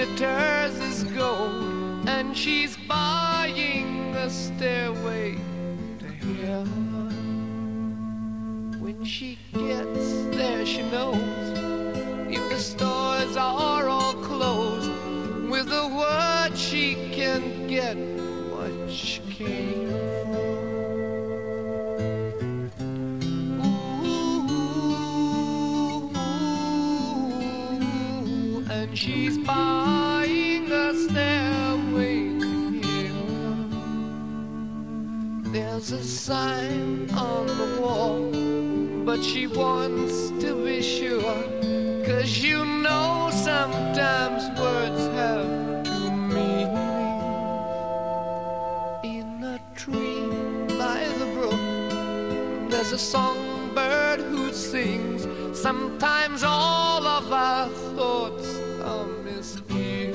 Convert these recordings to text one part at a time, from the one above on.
glitters as gold, and she's buying a stairway to heaven. When she gets there, she knows if the stores are all closed, with a word she can get what she came for. And she's buying a stairway to heaven. There's a sign on the wall, but she wants to be sure, 'cause you know sometimes words have two meanings. In a tree by the brook, there's a songbird who sings. Sometimes all of our thoughts are misgiven.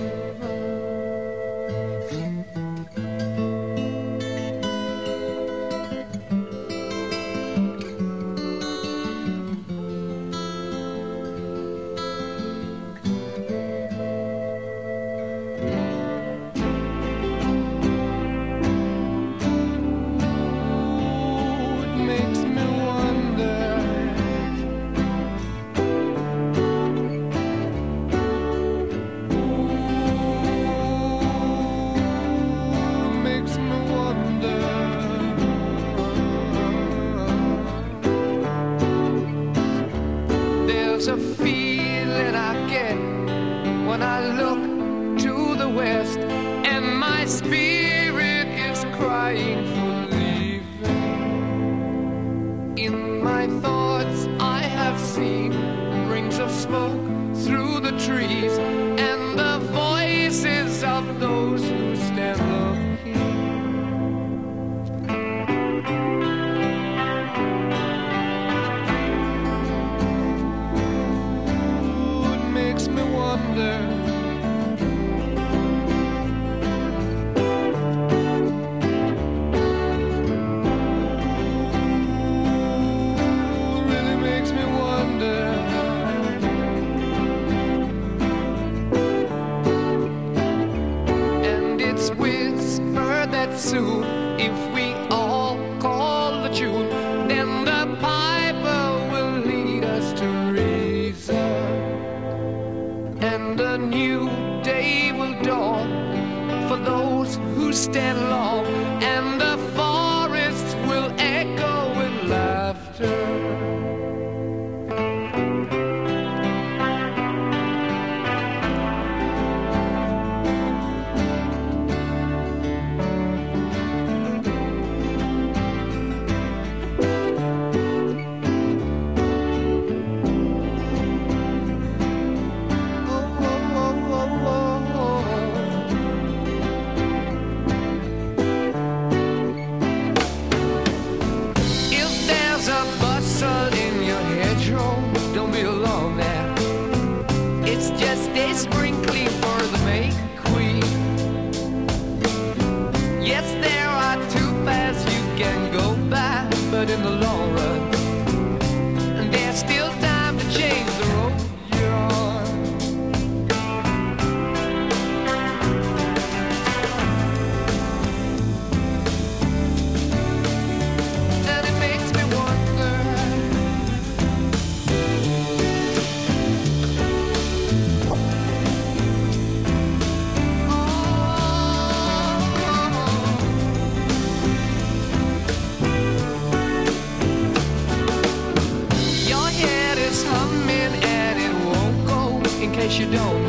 There's a feeling I get when I look to the west, and my spirit is crying for leaving. In my thoughts I have seen rings of smoke through the trees, and the voices of those who stand looking. Soon, if we all call the tune, then the piper will lead us to reason, and a new day will dawn for those who stand long, and the forests will echo with laughter. Don't be alone there. It's just a sprinkling for the May Queen. Yes, there are two paths you can go by, but in the long run, there's still time to change the road you're on. And it makes me wonder. In case you don't